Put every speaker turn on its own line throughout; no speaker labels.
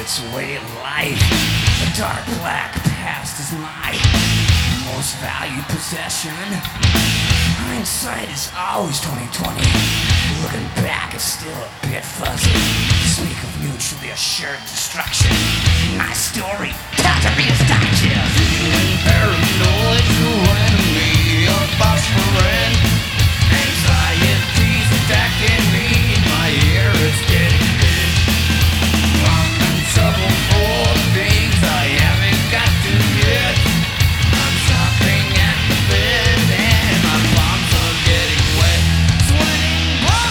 its way of life. The dark black past is my most valued possession. Hindsight is always 2020. Looking back is still a bit fuzzy. Speak of mutually assured destruction. My story, Calder's Digest.
Feeling paranoid, your enemy, a boss friend. Anxiety's attacking me, my ear is getting thin. I'm in trouble for things I haven't got to yet. I'm shopping at the bed and my palms are getting wet. Sweating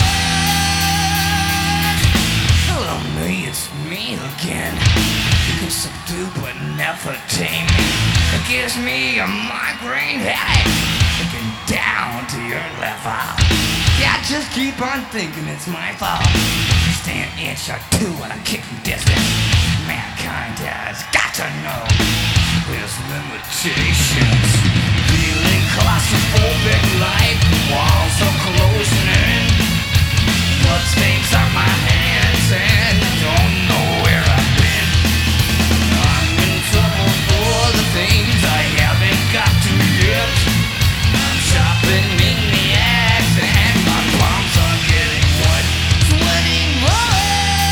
bullets.
Hello, me, it's me again. You can subdue but never tame me. It gives me a migraine headache. Looking down to your level. Yeah, just keep on thinking it's my fault. Stay an inch or two when I'm kicking distance. Mankind has got to know his limitations.
Feeling claustrophobic like walls are closing in. Bloodstains on my hands and I don't know where I've been. I'm in trouble for the things I haven't got to yet. I'm shopping in the ass and my palms are getting wet. Sweating bullets.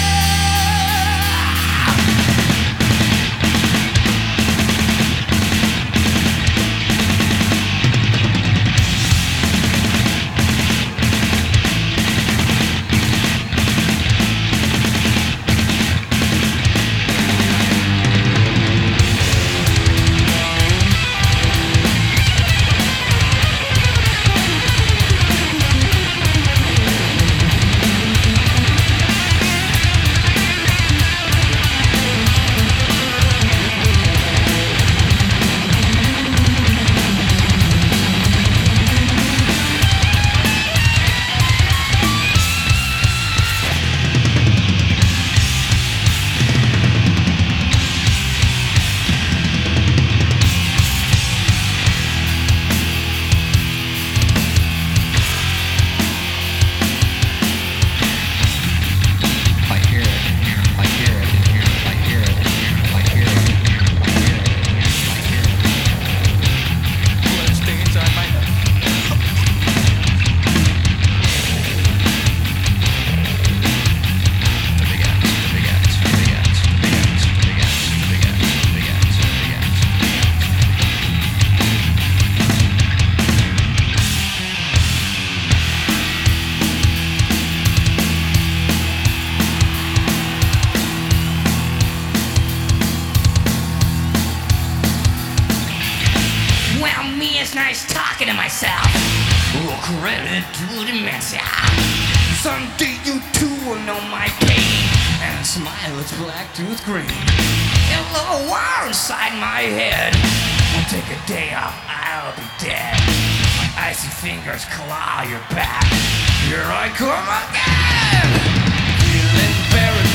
It's nice talking to myself. All credit to dementia. Someday you too will know my pain and smile its black tooth green. A little war inside my head. Won't take a day off, I'll be dead. My icy fingers claw your back. Here I come again.
Feeling paranoid.